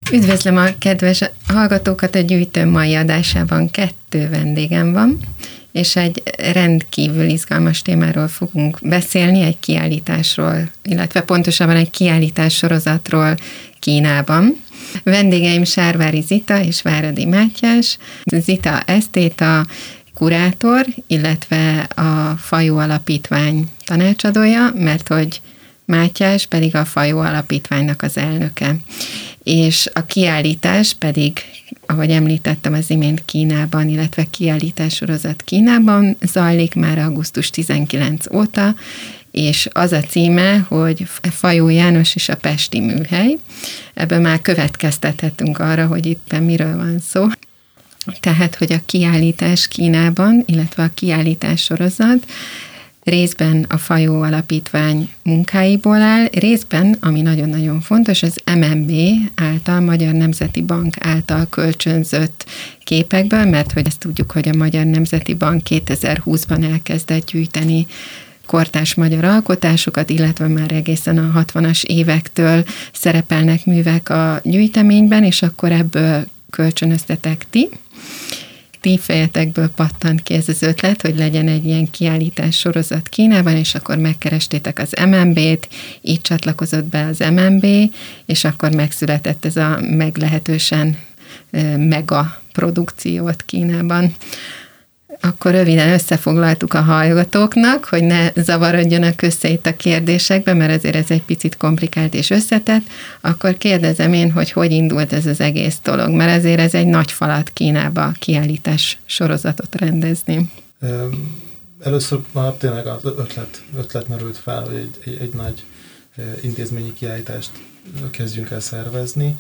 Üdvözlöm a kedves hallgatókat, a gyűjtő mai adásában 2 vendégem van, és egy rendkívül izgalmas témáról fogunk beszélni, egy kiállításról, illetve pontosabban egy kiállítás sorozatról Kínában. Vendégeim Sárvári Zita és Váradi Mátyás. Zita esztéta, kurátor, illetve a Fajó Alapítvány tanácsadója, mert hogy Mátyás pedig a Fajó Alapítványnak az elnöke. És a kiállítás pedig, ahogy említettem az imént, Kínában, illetve kiállítássorozat Kínában zajlik már augusztus 19 óta, és az a címe, hogy Fajó János és a Pesti Műhely. Ebből már következtethetünk arra, hogy itt miről van szó. Tehát, hogy a kiállítás Kínában, illetve a kiállítás sorozat részben a Fajó Alapítvány munkáiból áll, részben, ami nagyon-nagyon fontos, az MNB által, Magyar Nemzeti Bank által kölcsönzött képekből, mert hogy ezt tudjuk, hogy a Magyar Nemzeti Bank 2020-ban elkezdett gyűjteni kortárs magyar alkotásokat, illetve már egészen a 60-as évektől szerepelnek művek a gyűjteményben, és akkor ebből kölcsönöztetek ti. Ti fejetekből pattant ki ez az ötlet, hogy legyen egy ilyen kiállítás sorozat Kínában, és akkor megkerestétek az MNB-t, így csatlakozott be az MNB, és akkor megszületett ez a meglehetősen mega produkciót Kínában. Akkor röviden összefoglaltuk a hallgatóknak, hogy ne zavarodjanak össze itt a kérdésekbe, mert azért ez egy picit komplikált és összetett. Akkor kérdezem én, hogy indult ez az egész dolog, mert azért ez egy nagy falat Kínába kiállítás sorozatot rendezni. Először már tényleg az ötlet merült fel, hogy egy nagy intézményi kiállítást kezdjünk el szervezni,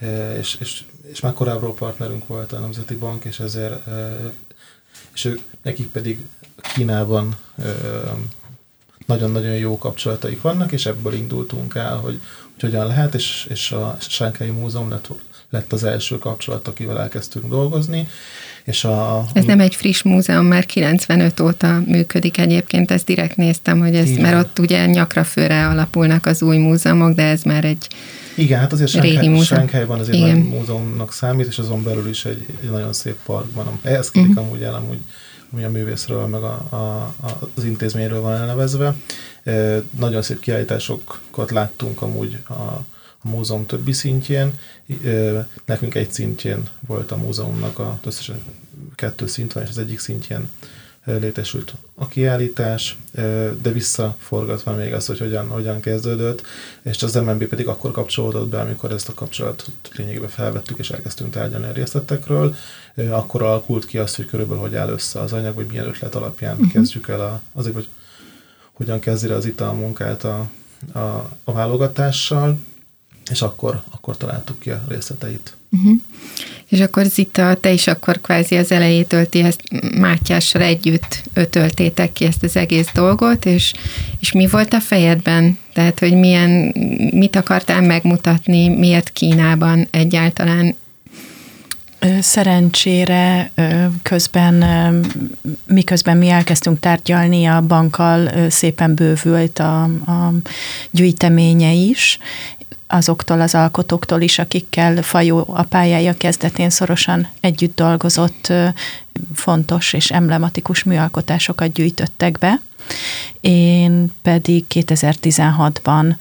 és már korábbról partnerünk volt a Nemzeti Bank, és ezért és nekik pedig Kínában nagyon-nagyon jó kapcsolataik vannak, és ebből indultunk el, hogy hogyan lehet, és a Sánkhái Múzeum lett az első kapcsolat, akivel elkezdtünk dolgozni. Ez nem egy friss múzeum, már 95 óta működik egyébként, ezt direkt néztem, hogy ez, mert ott ugye nyakrafőre alapulnak az új múzeumok, de ez már egy igen, hát azért Sánkhájban azért igen. nagy múzeumnak számít, és azon belül is egy nagyon szép parkban. Helyezkedik amúgy el, ami a művészről, meg az intézményről van elnevezve. Nagyon szép kiállításokat láttunk amúgy a múzeum többi szintjén. Nekünk egy szintjén volt a múzeumnak, összesen 2 szint van, és az egyik szintjén létesült a kiállítás, de visszaforgatva még azt, hogy hogyan kezdődött, és az MNB pedig akkor kapcsolódott be, amikor ezt a kapcsolatot lényegében felvettük, és elkezdtünk tárgyalni a részletekről. Akkor alakult ki azt, hogy körülbelül hogy áll össze az anyag, vagy milyen ötlet alapján kezdjük el azért, hogy hogyan kezdi az itt a munkát a válogatással, és akkor találtuk ki a részleteit. És akkor Zita, te is akkor kvázi az elejétől ti ezt Mátyással együtt ötöltétek ki ezt az egész dolgot, és mi volt a fejedben? Tehát, hogy mit akartál megmutatni, miért Kínában egyáltalán? Szerencsére miközben mi elkezdtünk tárgyalni, a bankkal szépen bővült a gyűjteménye is, azoktól az alkotóktól is, akikkel Fajó a pályája kezdetén szorosan együtt dolgozott, fontos és emblematikus műalkotásokat gyűjtöttek be. Én pedig 2016-ban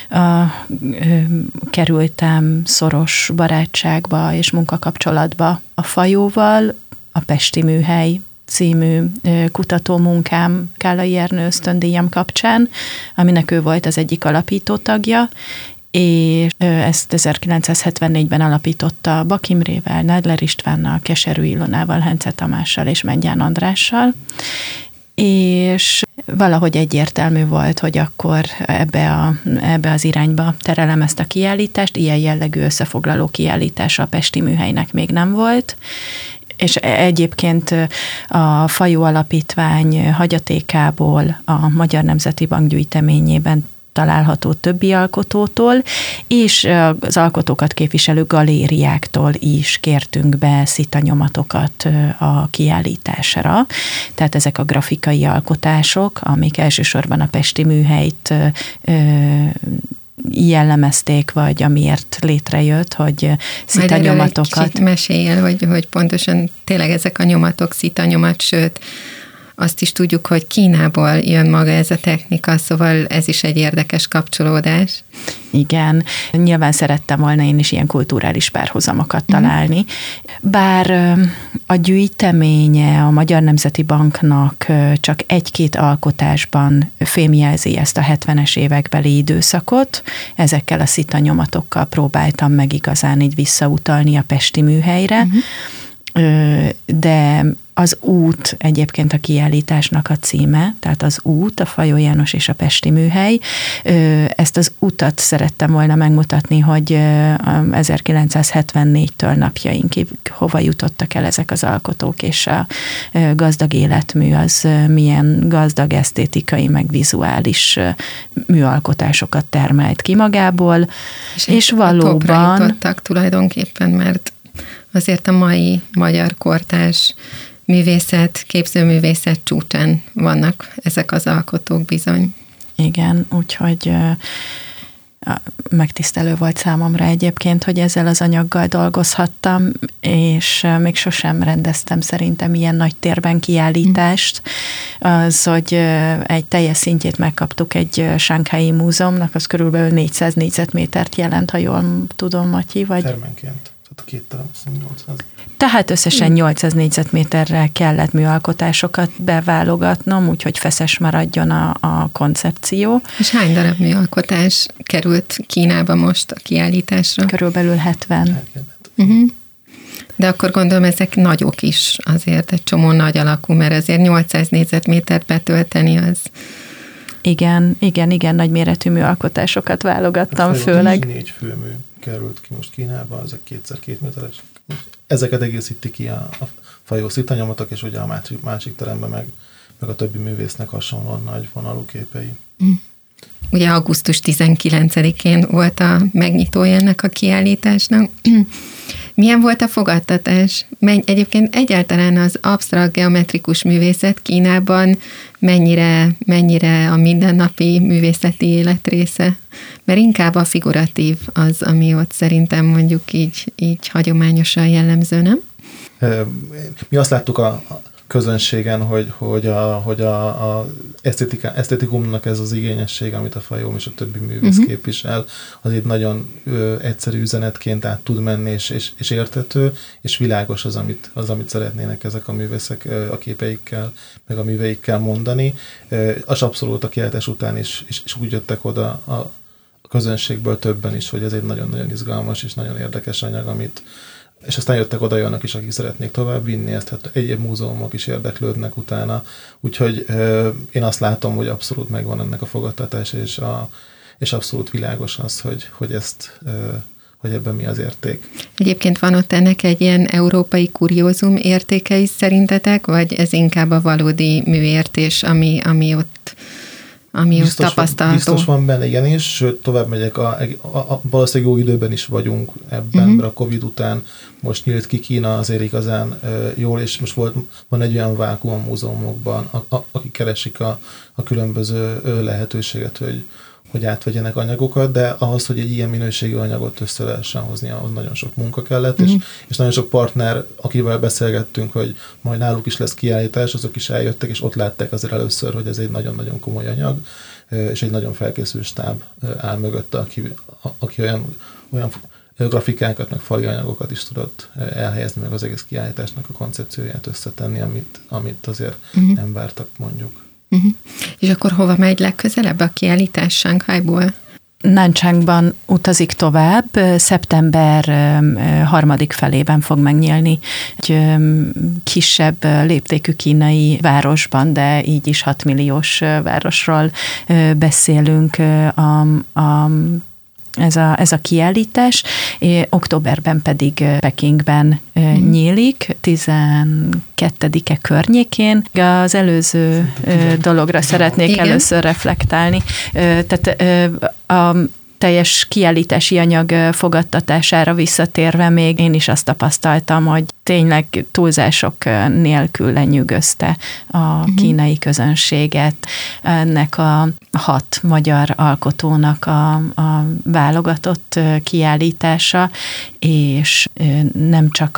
kerültem szoros barátságba és munkakapcsolatba a Fajóval, a Pesti Műhely című kutatómunkám Kállai Ernő ösztöndíjam kapcsán, aminek ő volt az egyik alapító tagja, és ezt 1974-ben alapította Bak Imrével, Nedler Istvánnal, Keserű Ilonával, Hence Tamással és Mengyán Andrással, és valahogy egyértelmű volt, hogy akkor ebbe az irányba terelem ezt a kiállítást, ilyen jellegű összefoglaló kiállítása a Pesti Műhelynek még nem volt, és egyébként a Fajó Alapítvány hagyatékából a Magyar Nemzeti Bank gyűjteményében található többi alkotótól, és az alkotókat képviselő galériáktól is kértünk be szitanyomatokat a kiállításra. Tehát ezek a grafikai alkotások, amik elsősorban a Pesti Műhelyt jellemezték, vagy amiért létrejött, hogy szitanyomatokat. Majd erről meséljél, hogy pontosan tényleg ezek a nyomatok, szitanyomat, sőt, azt is tudjuk, hogy Kínából jön maga ez a technika, szóval ez is egy érdekes kapcsolódás. Igen, nyilván szerettem volna én is ilyen kulturális párhuzamokat találni. Bár a gyűjteménye a Magyar Nemzeti Banknak csak 1-2 alkotásban fémjelzi ezt a 70-es évekbeli időszakot, ezekkel a szitanyomatokkal próbáltam meg igazán így visszautalni a pesti műhelyre, de az út egyébként a kiállításnak a címe, tehát az út, a Fajó János és a pesti műhely. Ezt az utat szerettem volna megmutatni, hogy 1974-től napjainkig hova jutottak el ezek az alkotók, és a gazdag életmű az milyen gazdag esztétikai, meg vizuális műalkotásokat termelt ki magából. És valóban... Topra jutottak tulajdonképpen, mert azért a mai magyar kortárs művészet, képzőművészet csúcsán vannak ezek az alkotók bizony. Igen, úgyhogy megtisztelő volt számomra egyébként, hogy ezzel az anyaggal dolgozhattam, és még sosem rendeztem szerintem ilyen nagy térben kiállítást. Az, hogy egy teljes szintjét megkaptuk egy Shanghai múzeumnak, az körülbelül 400 négyzetmétert jelent, ha jól tudom, Matyi, vagy... Termenként. A 2 terem, 800. Tehát összesen 800 négyzetméterrel kellett műalkotásokat beválogatnom, úgyhogy feszes maradjon a koncepció. És hány darab műalkotás került Kínába most a kiállításra? Körülbelül 70. De akkor gondolom, ezek nagyok is azért, egy csomó nagy alakú, mert azért 800 négyzetmétert betölteni az... Igen, nagyméretű műalkotásokat válogattam főleg. 4 főmű került ki most Kínába, ezek 2x2 méteres. Ezeket egészíti ki a Fajó szitanyomatok, és ugye a másik teremben meg a többi művésznek hasonlóan nagy vonalú képei. Ugye augusztus 19-én volt a megnyitója ennek a kiállításnak. Milyen volt a fogadtatás? Egyébként egyáltalán az absztrakt geometrikus művészet Kínában mennyire a mindennapi művészeti élet része? Mert inkább a figuratív az, ami ott szerintem mondjuk így hagyományosan jellemző, nem? Mi azt láttuk a közönségen, hogy a esztétikumnak ez az igényesség, amit a Fajó és a többi művész képvisel, az itt nagyon egyszerű üzenetként át tud menni, és érthető, és világos az, amit szeretnének ezek a művészek a képeikkel, meg a műveikkel mondani. Az abszolút a kiállítás után is úgy jöttek oda a közönségből többen is, hogy ez egy nagyon-nagyon izgalmas és nagyon érdekes anyag, és aztán jöttek oda olyanok is, akik szeretnék tovább vinni ezt, hát egyéb múzeumok is érdeklődnek utána, úgyhogy én azt látom, hogy abszolút megvan ennek a fogadtatás, és abszolút világos az, hogy ebben mi az érték. Egyébként van ott ennek egy ilyen európai kuriózum értéke is szerintetek, vagy ez inkább a valódi műértés, ami ott tapasztalható? Biztos van benne, igen, és sőt, tovább megyek, valószínűleg jó időben is vagyunk ebben, mert a Covid után most nyílt ki Kína azért igazán jól, és most van egy olyan vákuum a múzeumokban, akik keresik a különböző lehetőséget, hogy átvegyenek anyagokat, de ahhoz, hogy egy ilyen minőségű anyagot össze lehessen hozni, ahhoz nagyon sok munka kellett, és nagyon sok partner, akivel beszélgettünk, hogy majd náluk is lesz kiállítás, azok is eljöttek, és ott látták azért először, hogy ez egy nagyon-nagyon komoly anyag, és egy nagyon felkészült stáb áll mögötte, aki olyan grafikákat, meg fali anyagokat is tudott elhelyezni, meg az egész kiállításnak a koncepcióját összetenni, amit azért nem vártak, mondjuk. És akkor hova megy legközelebb a kiállítás Shanghaiból? Nanchangban utazik tovább, szeptember 3. felében fog megnyílni egy kisebb léptékű kínai városban, de így is 6 milliós városról beszélünk ez a kiállítás. Októberben pedig Pekingben nyílik, 12-e környékén. Az előző dologra szeretnék először reflektálni. Tehát teljes kiállítási anyag fogadtatására visszatérve még én is azt tapasztaltam, hogy tényleg túlzások nélkül lenyűgözte a kínai közönséget. Ennek a 6 magyar alkotónak a válogatott kiállítása, és nem csak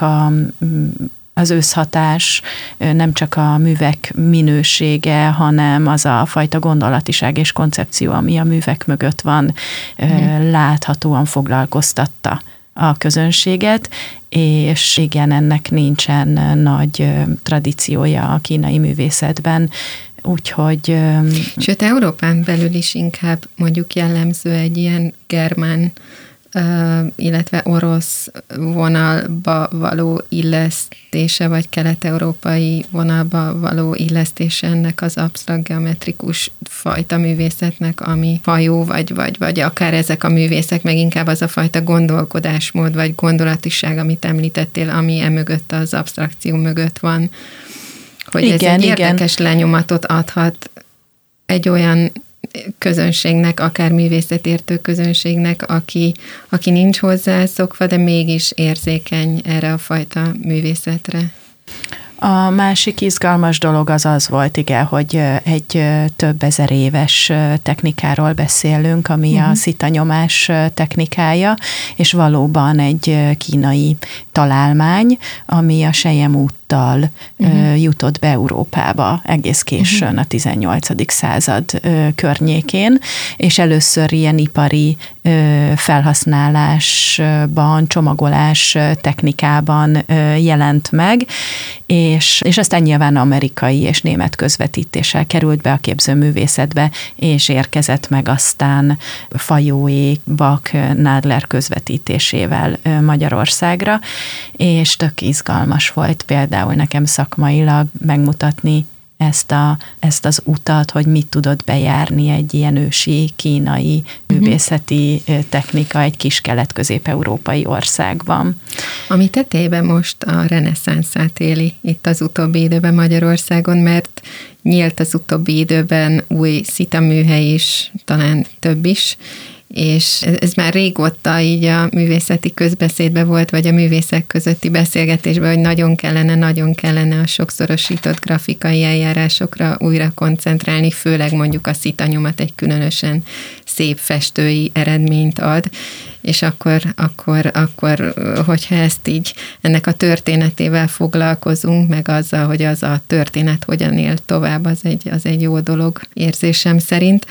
az összhatás, nem csak a művek minősége, hanem az a fajta gondolatiság és koncepció, ami a művek mögött van, láthatóan foglalkoztatta a közönséget, és igen, ennek nincsen nagy tradíciója a kínai művészetben, úgyhogy... Sőt, Európán belül is inkább mondjuk jellemző egy ilyen germán, illetve orosz vonalba való illesztése, vagy kelet-európai vonalba való illesztése ennek az absztrakt geometrikus fajta művészetnek, ami fajó, vagy akár ezek a művészek, meg inkább az a fajta gondolkodásmód, vagy gondolatiság, amit említettél, ami emögött az absztrakció mögött van. Hogy igen, ez egy érdekes lenyomatot adhat egy olyan közönségnek, akár művészetértő közönségnek, aki nincs hozzászokva, de mégis érzékeny erre a fajta művészetre. A másik izgalmas dolog az volt, igen, hogy egy több ezer éves technikáról beszélünk, ami a szitanyomás technikája, és valóban egy kínai találmány, ami a Sejem úttal jutott be Európába egész későn, a 18. század környékén, és először ilyen ipari felhasználásban, csomagolás technikában jelent meg, és aztán nyilván amerikai és német közvetítéssel került be a képzőművészetbe, és érkezett meg aztán Fajóék, Bak, Nádler közvetítésével Magyarországra, és tök izgalmas volt például nekem szakmailag megmutatni ezt az utat, hogy mit tudott bejárni egy ilyen ősi kínai művészeti technika egy kis kelet-közép-európai országban. Ami tetejében most a reneszánszát éli itt az utóbbi időben Magyarországon, mert nyílt az utóbbi időben új szitaműhely is, talán több is, és ez már régóta így a művészeti közbeszédben volt, vagy a művészek közötti beszélgetésben, hogy nagyon kellene a sokszorosított grafikai eljárásokra újra koncentrálni, főleg mondjuk a szitanyomat egy különösen szép festői eredményt ad, és akkor hogyha ezt így, ennek a történetével foglalkozunk, meg azzal, hogy az a történet hogyan él tovább, az egy jó dolog érzésem szerint.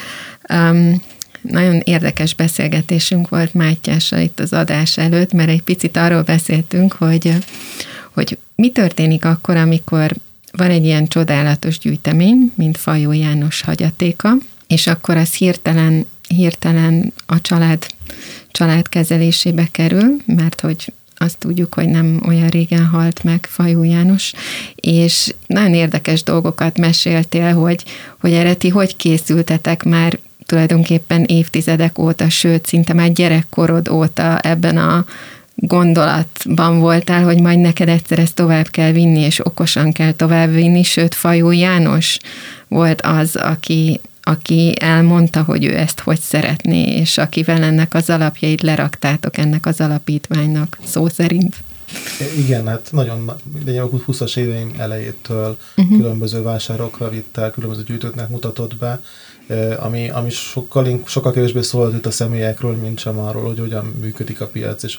Nagyon érdekes beszélgetésünk volt Mátyással itt az adás előtt, mert egy picit arról beszéltünk, hogy mi történik akkor, amikor van egy ilyen csodálatos gyűjtemény, mint Fajó János hagyatéka, és akkor az hirtelen a család kezelésébe kerül, mert hogy azt tudjuk, hogy nem olyan régen halt meg Fajó János, és nagyon érdekes dolgokat meséltél, hogy erre ti hogy készültetek már tulajdonképpen évtizedek óta, sőt, szinte már gyerekkorod óta ebben a gondolatban voltál, hogy majd neked egyszer ezt tovább kell vinni, és okosan kell tovább vinni, sőt, Fajó János volt az, aki elmondta, hogy ő ezt hogy szeretné, és akivel ennek az alapjait leraktátok ennek az alapítványnak, szó szerint. Igen, hát nagyon, de 20-as éveim elejétől különböző vásárokra vitt el, különböző gyűjtőknek mutatott be, ami sokkal kevésbé szólt itt a személyekről, mint sem arról, hogy hogyan működik a piac, és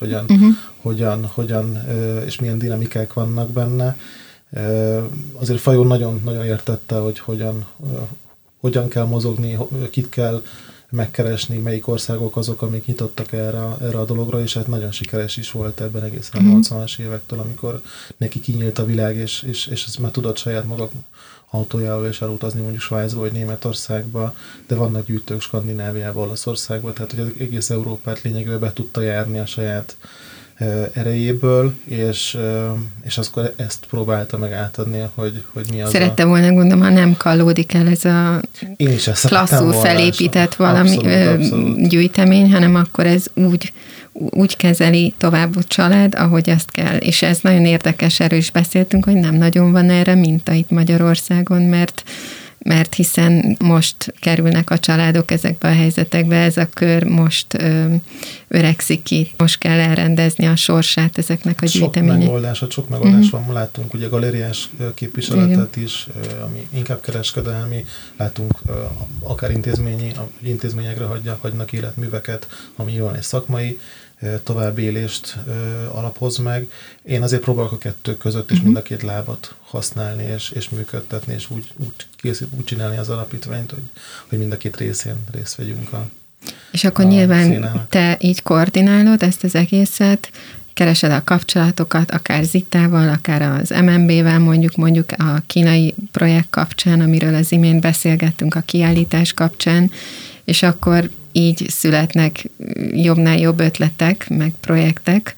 hogyan és milyen dinamikák vannak benne. Azért Fajó nagyon értette, hogy hogyan kell mozogni, kit kell megkeresni, melyik országok azok, amik nyitottak erre a dologra, és hát nagyon sikeres is volt ebben egészen a 80-as évektől, amikor neki kinyílt a világ, és ez már tudott saját maga autójával és elutazni mondjuk Svájcba vagy Németországba, de vannak gyűjtők Skandináviába, Olaszországba, tehát hogy az egész Európát lényegében be tudta járni a saját erejéből, és akkor ezt próbálta meg átadni, hogy mi az. Szerette volna, gondolom, ha nem kallódik el ez a klasszul felépített valami abszolút. Gyűjtemény, hanem akkor ez úgy kezeli tovább a család, ahogy azt kell. És ez nagyon érdekes, erről is beszéltünk, hogy nem nagyon van erre minta itt Magyarországon, mert mert hiszen most kerülnek a családok ezekbe a helyzetekbe, ez a kör most öregszik ki, most kell elrendezni a sorsát ezeknek a gyűjtemények. Sok megoldás van, látunk ugye galériás képviseletet is, ami inkább kereskedelmi, látunk akár intézményekre hagynak életműveket, ami van egy szakmai továbbélést alapoz meg. Én azért próbálok a kettő között is mind a két lábat használni, és működtetni, és úgy csinálni az alapítványt, hogy mind a két részén részt vegyünk és akkor nyilván színának. Te így koordinálod ezt az egészet, keresed a kapcsolatokat, akár Zittával, akár az MNB-vel, mondjuk a kínai projekt kapcsán, amiről az imént beszélgettünk a kiállítás kapcsán, és akkor így születnek jobbnál jobb ötletek, meg projektek,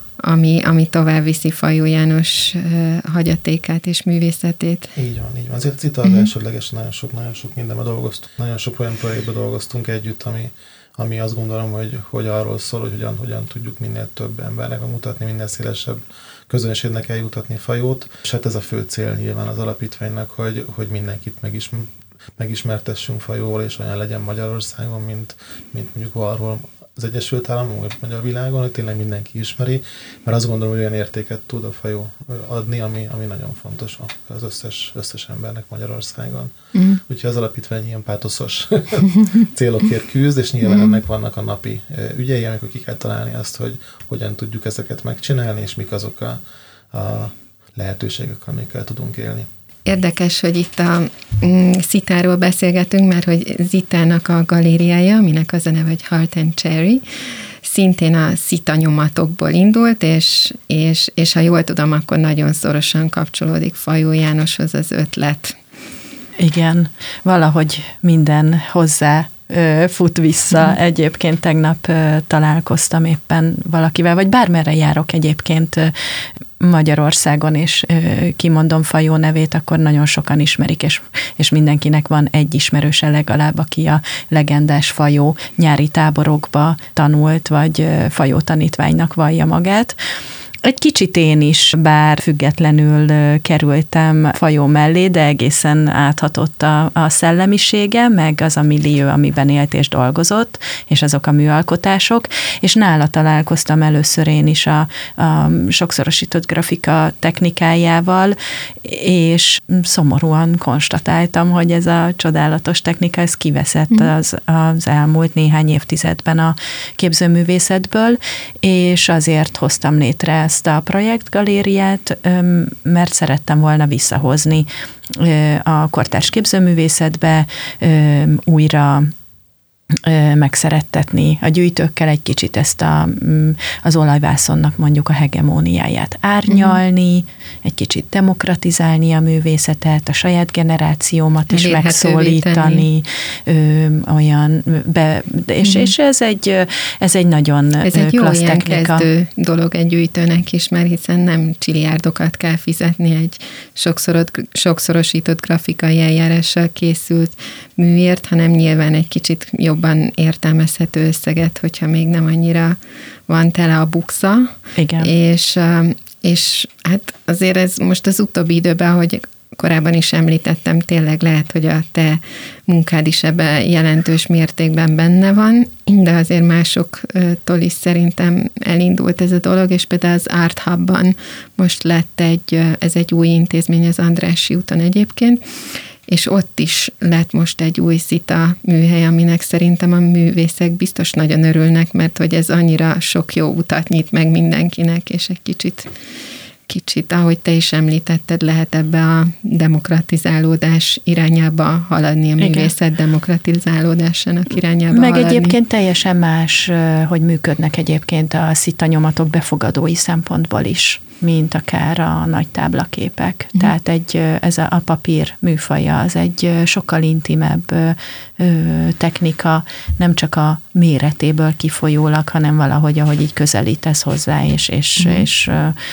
ami tovább viszi Fajó János hagyatékát és művészetét. Így van. Azért Zita az elsődleges, nagyon sok mindenben dolgoztunk. Nagyon sok olyan projektben dolgoztunk együtt, ami azt gondolom, hogy arról szól, hogy hogyan tudjuk minél több embernek mutatni, minél szélesebb közönségnek eljutatni Fajót. És hát ez a fő cél nyilván az alapítványnak, hogy mindenkit megismertessünk Fajóval, és olyan legyen Magyarországon, mint mondjuk valahol az Egyesült Államok, vagy magyar világon, hogy tényleg mindenki ismeri, mert azt gondolom, hogy olyan értéket tud a Fajó adni, ami nagyon fontos az összes embernek Magyarországon. Úgyhogy az alapítvány ilyen pátoszos célokért küzd, és nyilván ennek vannak a napi ügyei, amikor ki kell találni azt, hogy hogyan tudjuk ezeket megcsinálni, és mik azok a lehetőségek, amikkel tudunk élni. Érdekes, hogy itt a Zitáról beszélgetünk, mert hogy Zitának a galériája, aminek az a neve, hogy Heart and Cherry, szintén a Zita nyomatokból indult, és ha jól tudom, akkor nagyon szorosan kapcsolódik Fajó Jánoshoz az ötlet. Igen, valahogy minden hozzá fut vissza. Egyébként tegnap találkoztam éppen valakivel, vagy bármerre járok egyébként Magyarországon, és kimondom Fajó nevét, akkor nagyon sokan ismerik, és mindenkinek van egy ismerőse legalább, aki a legendás Fajó nyári táborokba tanult, vagy Fajó tanítványnak vallja magát. Egy kicsit én is, bár függetlenül kerültem Fajó mellé, de egészen áthatott a szellemisége, meg az a millió, amiben élt és dolgozott, és azok a műalkotások, és nála találkoztam először én is a sokszorosított grafika technikájával, és szomorúan konstatáltam, hogy ez a csodálatos technika, ez kiveszett az elmúlt néhány évtizedben a képzőművészetből, és azért hoztam létre ezt a projektgalériát, mert szerettem volna visszahozni a kortárs képzőművészetbe, újra megszerettetni a gyűjtőkkel egy kicsit ezt az olajvászonnak mondjuk a hegemóniáját árnyalni, egy kicsit demokratizálni a művészetet, a saját generációmat is megszólítani, és ez egy nagyon klassz technika. Ez egy jó ilyen kezdő dolog egy gyűjtőnek is, mert hiszen nem csiliárdokat kell fizetni egy sokszorosított grafikai eljárással készült műért, hanem nyilván egy kicsit jobban értelmezhető összeget, hogyha még nem annyira van tele a buksa. Igen. És hát azért ez most az utóbbi időben, hogy korábban is említettem, tényleg lehet, hogy a te munkád is ebben jelentős mértékben benne van, de azért másoktól is szerintem elindult ez a dolog, és például az Art Hubban most lett ez egy új intézmény az Andrássy úton egyébként, és ott is lett most egy új Zita műhely, aminek szerintem a művészek biztos nagyon örülnek, mert hogy ez annyira sok jó utat nyit meg mindenkinek, és egy kicsit, ahogy te is említetted, lehet ebbe a demokratizálódás irányába haladni, a művészet demokratizálódásának irányába meg haladni. Egyébként teljesen más, hogy működnek egyébként a Zita nyomatok befogadói szempontból is, mint akár a nagy táblaképek. Tehát ez a papír műfaja, az egy sokkal intimebb technika, nem csak a méretéből kifolyólag, hanem valahogy, ahogy így közelítesz hozzá, és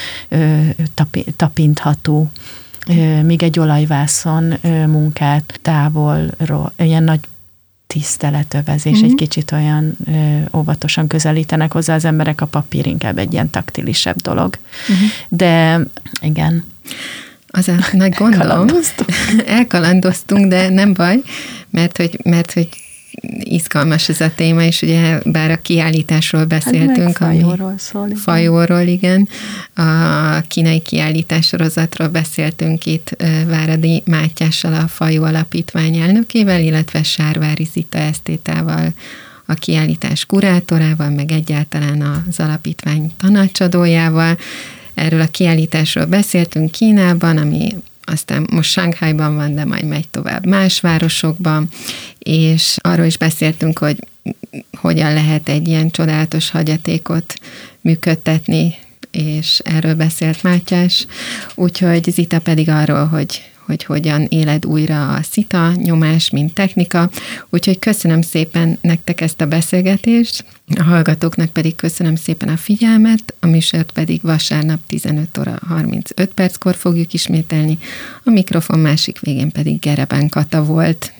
tapintható. Míg egy olajvászon munkát távolról, ilyen nagy tiszteletövezés, egy kicsit olyan óvatosan közelítenek hozzá az emberek, a papír inkább egy ilyen taktilisebb dolog. De igen. az a nagy gondom. Elkalandoztunk, de nem baj, mert hogy izgalmas ez a téma, és ugye bár a kiállításról beszéltünk. Fajóról szól. Fajóról, igen. A kínai kiállítássorozatról beszéltünk itt Váradi Mátyással, a Fajó Alapítvány elnökével, illetve Sárvári Zita esztétával, a kiállítás kurátorával, meg egyáltalán az alapítvány tanácsadójával. Erről a kiállításról beszéltünk Kínában, ami aztán most Shanghaiban van, de majd megy tovább más városokban, és arról is beszéltünk, hogy hogyan lehet egy ilyen csodálatos hagyatékot működtetni, és erről beszélt Mátyás, úgyhogy Zita pedig arról, hogy hogyan éled újra a szita nyomás, mint technika. Úgyhogy köszönöm szépen nektek ezt a beszélgetést, a hallgatóknak pedig köszönöm szépen a figyelmet, a műsort pedig vasárnap 15 óra 35 perckor fogjuk ismételni, a mikrofon másik végén pedig Gerebán Kata volt.